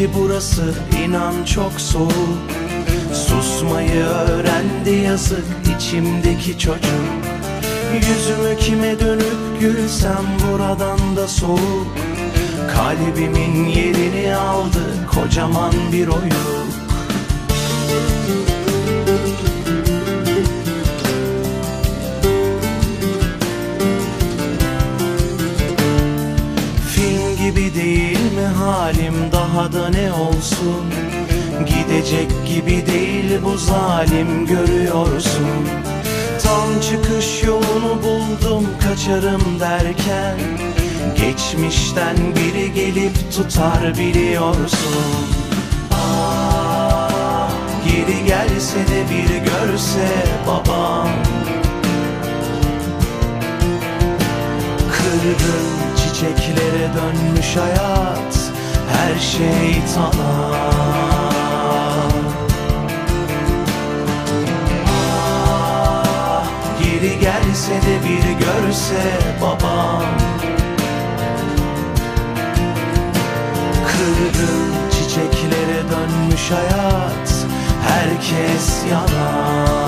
ki burası inan çok soğuk. Susmayı öğrendi yazık içimdeki çocuk. Yüzümü kime dönüp gülsem buradan da soğuk. Kalbimin yerini aldı kocaman bir oyuk. Film gibi değil mi halim, daha da ne olsun? Gidecek gibi değil bu zalim, görüyorsun. Tam çıkış yolunu buldum kaçarım derken, geçmişten biri gelip tutar biliyorsun. Ah, geri gelse de bir görse babam. Kırgın çiçeklere dönmüş hayat, her şey tamam. Geri gelse de bir görse babam. Kırgın çiçeklere dönmüş hayat, herkes yalan.